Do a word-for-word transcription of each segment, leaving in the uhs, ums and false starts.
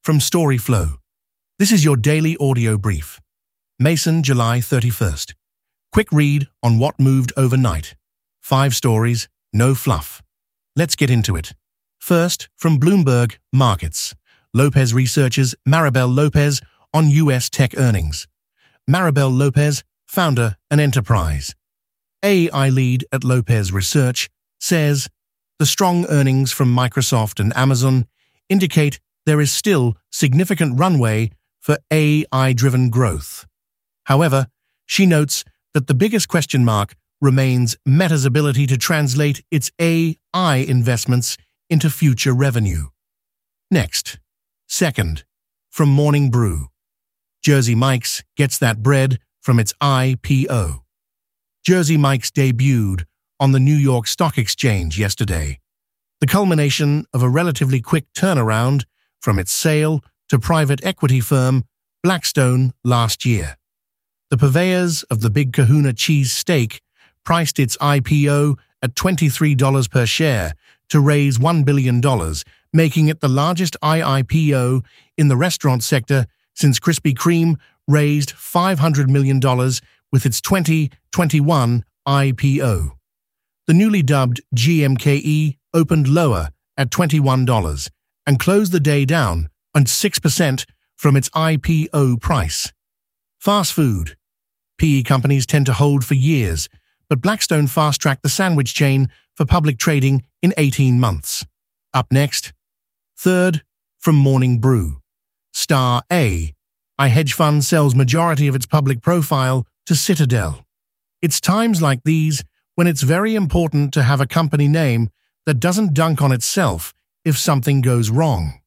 from StoryFlow. This is your daily audio brief. Mason, July thirty-first. Quick read on what moved overnight. Five stories, no fluff. Let's get into it. First, from Bloomberg Markets. Lopez researches Maribel Lopez on U S tech earnings. Maribel Lopez, founder and enterprise. A I lead at Lopez Research, says the strong earnings from Microsoft and Amazon indicate there is still significant runway for A I-driven growth. However, she notes that the biggest question mark remains Meta's ability to translate its A I investments into future revenue. Next. Second, from Morning Brew. Jersey Mike's gets that bread from its I P O. Jersey Mike's debuted on the New York Stock Exchange yesterday, the culmination of a relatively quick turnaround from its sale to private equity firm Blackstone last year. The purveyors of the Big Kahuna cheese steak priced its I P O at twenty-three dollars per share to raise one billion dollars, making it the largest I I P O in the restaurant sector since Krispy Kreme raised five hundred million dollars with its twenty twenty-one I P O. The newly dubbed G M K E opened lower at twenty-one dollars and closed the day down on six percent from its I P O price. Fast food. P E companies tend to hold for years, but Blackstone fast-tracked the sandwich chain for public trading in eighteen months. Up next. Third, from Morning Brew. Star A I hedge fund sells majority of its public profile to Citadel. It's times like these when it's very important to have a company name that doesn't dunk on itself if something goes wrong.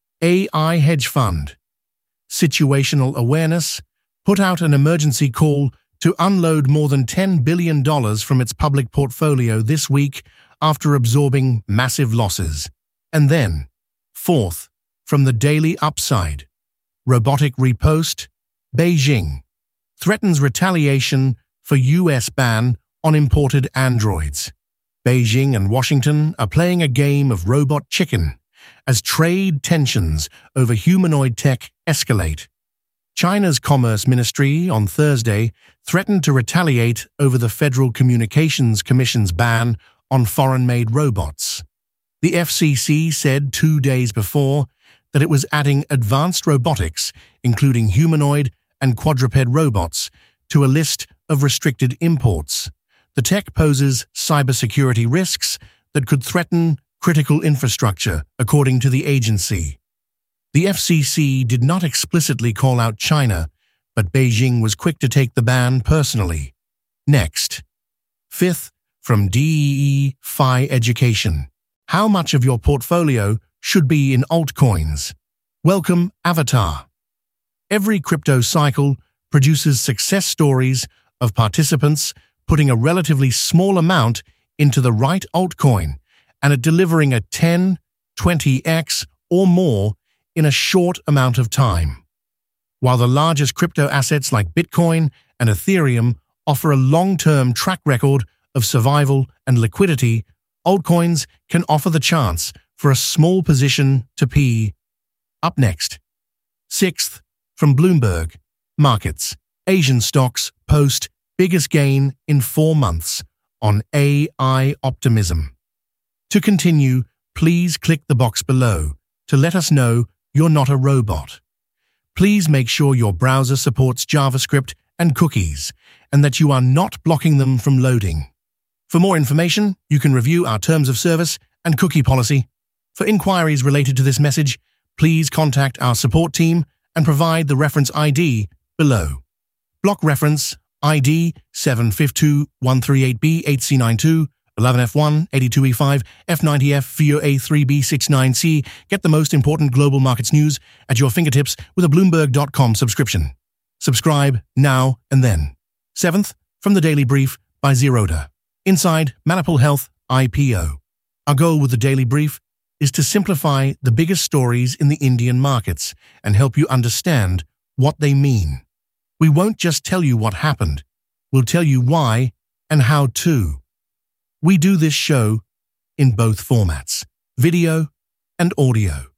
A I Hedge Fund. Situational Awareness put out an emergency call to unload more than ten billion dollars from its public portfolio this week after absorbing massive losses. And then, fourth, from the Daily Upside. Robotic Repost. Beijing threatens retaliation for U S ban on imported androids. Beijing and Washington are playing a game of robot chicken as trade tensions over humanoid tech escalate. China's Commerce Ministry on Thursday threatened to retaliate over the Federal Communications Commission's ban on foreign-made robots. The F C C said two days before that it was adding advanced robotics, including humanoid and quadruped robots, to a list of restricted imports. The tech poses cybersecurity risks that could threaten critical infrastructure, according to the agency. The F C C did not explicitly call out China, but Beijing was quick to take the ban personally. Next. Fifth, from D E E F I Education. How much of your portfolio should be in altcoins? Welcome, Avatar. Every crypto cycle produces success stories of participants putting a relatively small amount into the right altcoin and it delivering a ten, twenty x or more in a short amount of time. While the largest crypto assets like Bitcoin and Ethereum offer a long-term track record of survival and liquidity, altcoins can offer the chance for a small position to P. Up next. Sixth, from Bloomberg Markets. Asian stocks post biggest gain in four months on A I optimism. To continue, please click the box below to let us know you're not a robot. Please make sure your browser supports JavaScript and cookies and that you are not blocking them from loading. For more information, you can review our terms of service and cookie policy. For inquiries related to this message, please contact our support team and provide the reference I D below. Block reference I D seven five two one three eight B eight C nine two, eleven F one, eighty-two E five, F ninety F, V O A three B six nine C. Get the most important global markets news at your fingertips with a Bloomberg dot com subscription. Subscribe now and then. Seventh, from the Daily Brief by Zeroda. Inside Manipul Health I P O. Our goal with the Daily Brief is to simplify the biggest stories in the Indian markets and help you understand what they mean. We won't just tell you what happened, we'll tell you why and how to. We do this show in both formats, video and audio.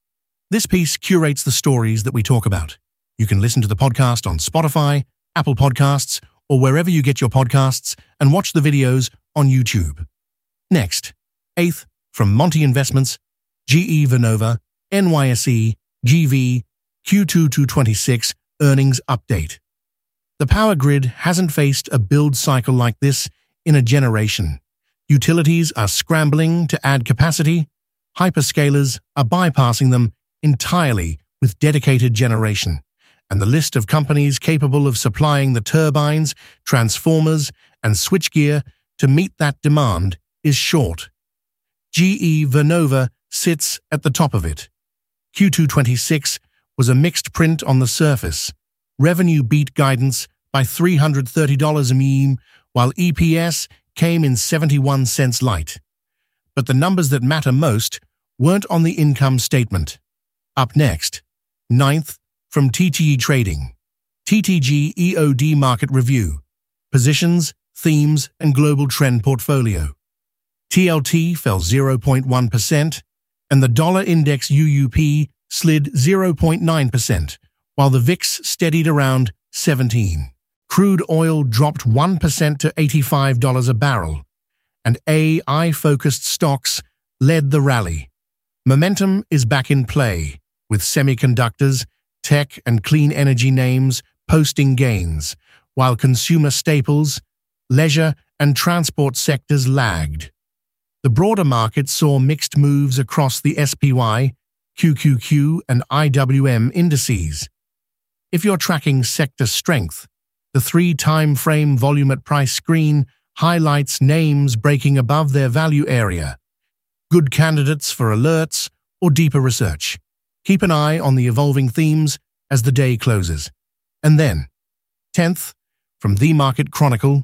This piece curates the stories that we talk about. You can listen to the podcast on Spotify, Apple Podcasts, or wherever you get your podcasts, and watch the videos on YouTube. Next, eighth, from Monty Investments, G E Vernova, N Y S E, G V, Q two two twenty-six earnings update. The power grid hasn't faced a build cycle like this in a generation. Utilities are scrambling to add capacity. Hyperscalers are bypassing them entirely with dedicated generation. And the list of companies capable of supplying the turbines, transformers, and switchgear to meet that demand is short. G E Vernova sits at the top of it. Q two twenty-six was a mixed print on the surface. Revenue beat guidance by three hundred thirty dollars a meme, while E P S came in seventy-one cents light. But the numbers that matter most weren't on the income statement. Up next, ninth, from T T G Trading, T T G E O D Market Review, Positions, Themes, and Global Trend Portfolio. T L T fell zero point one percent, and the dollar index U U P slid zero point nine percent, while the V I X steadied around seventeen. Crude oil dropped one percent to eighty-five dollars a barrel, and A I-focused stocks led the rally. Momentum is back in play, with semiconductors, tech, and clean energy names posting gains, while consumer staples, leisure, and transport sectors lagged. The broader market saw mixed moves across the S P Y, Q Q Q, and I W M indices. If you're tracking sector strength, the three-time frame volume at price screen highlights names breaking above their value area. Good candidates for alerts or deeper research. Keep an eye on the evolving themes as the day closes. And then, tenth, from The Market Chronicle,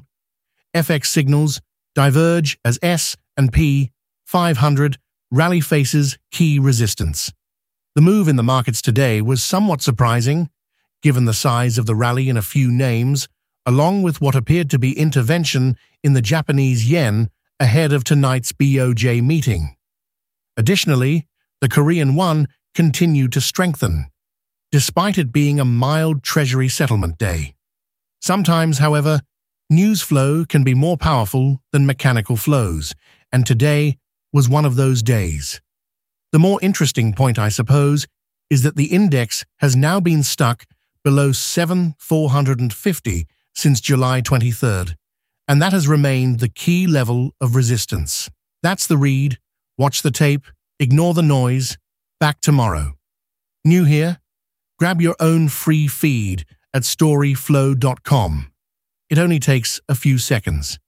F X signals diverge as S and P five hundred rally faces key resistance. The move in the markets today was somewhat surprising, given the size of the rally in a few names, along with what appeared to be intervention in the Japanese yen ahead of tonight's B O J meeting. Additionally, the Korean won continued to strengthen, despite it being a mild Treasury settlement day. Sometimes, however, news flow can be more powerful than mechanical flows, and today was one of those days. The more interesting point, I suppose, is that the index has now been stuck below seven thousand four hundred fifty since July twenty-third, and that has remained the key level of resistance. That's the read. Watch the tape, ignore the noise. Back tomorrow. New here? Grab your own free feed at storyflow dot com. It only takes a few seconds.